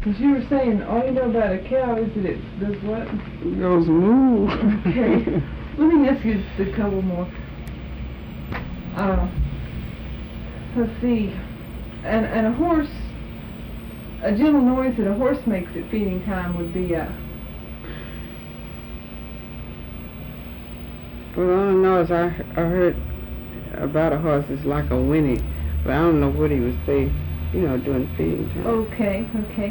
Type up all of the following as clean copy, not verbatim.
Because you were saying all you know about a cow is that it does what? It goes moo. Okay. Let me ask you just a couple more. Let's see. And a horse, a gentle noise that a horse makes at feeding time would be a... Well, all I know is I heard about a horse is like a whinny, but I don't know what he would say, during feeding time. Okay.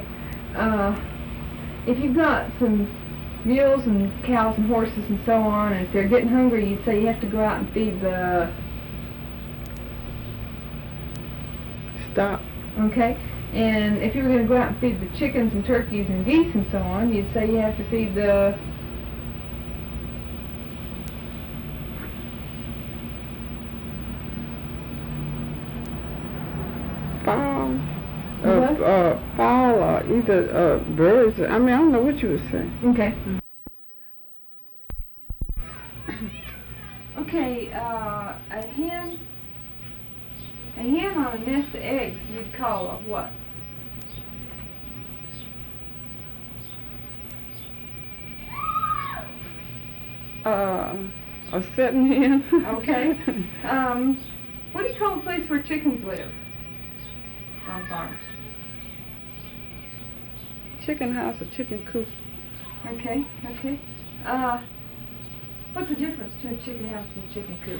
If you've got some mules and cows and horses and so on, and if they're getting hungry, you'd say you have to go out and feed the... Stop. Okay. And if you were going to go out and feed the chickens and turkeys and geese and so on, you'd say you have to feed the... Fowl. What? Fowl or either birds. I mean, I don't know what you would say. Okay. Okay, a hen on a nest of eggs you'd call a what? A setting hen. Okay. What do you call a place where chickens live on farms? Chicken house or chicken coop. Okay. What's the difference between a chicken house and a chicken coop?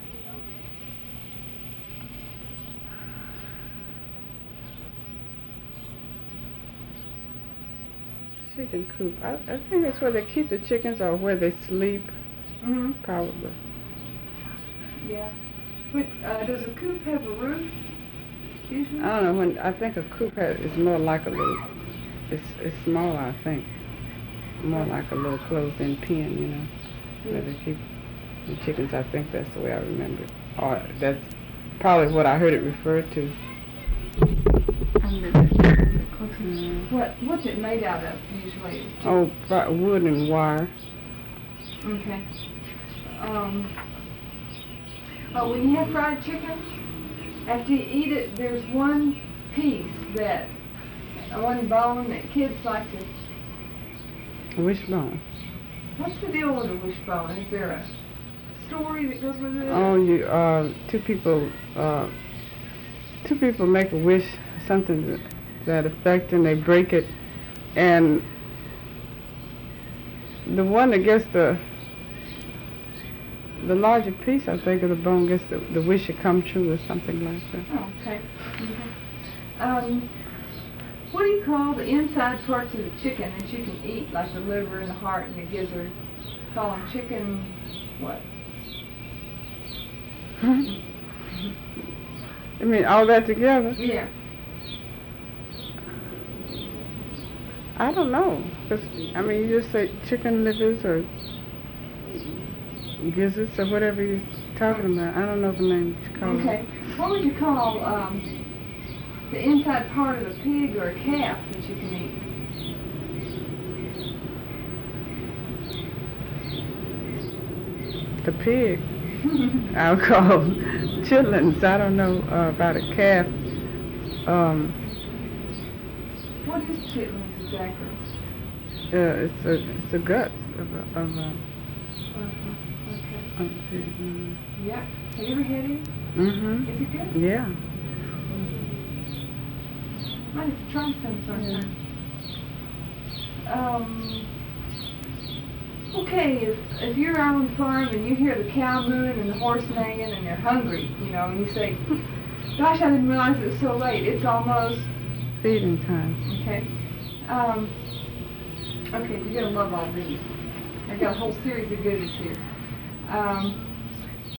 Chicken coop. I think that's where they keep the chickens or where they sleep. Mm-hmm. Probably. Yeah. But, does a coop have a roof? Usually? I don't know. I think a coop is more like a little. It's smaller, I think. More like a little closed-in pen, where they keep the chickens. I think that's the way I remember it. Or that's probably what I heard it referred to. What's it made out of usually? Oh, wood and wire. Okay. When you have fried chicken, after you eat it, there's one piece one bone that kids like to... Wishbone. What's the deal with a wishbone? Is there a story that goes with it? Oh, two people make a wish, something to that effect, and they break it, and the one that gets the larger piece, I think, of the bone gets the wish to come true or something like that. Oh, okay. What do you call the inside parts of the chicken that you can eat, like the liver and the heart and the gizzard? Call them chicken what? I mean, all that together? Yeah. I don't know. You just say chicken livers or gizzards or whatever you're talking about. I don't know the name you call it. Okay. What would you call the inside part of a pig or a calf that you can eat? The pig. I'll call chitlins. I don't know about a calf. What is chitlins exactly? It's the guts of a Okay. Yeah. Have you ever had it? Mm-hmm. Is it good? Yeah. Might have to try some sometime. Okay, if you're out on the farm and you hear the cow mooing and the horse neighing and they're hungry, and you say, gosh, I didn't realize it was so late. It's almost... feeding time. Okay. Okay, you're going to love all these. I've got a whole series of goodies here.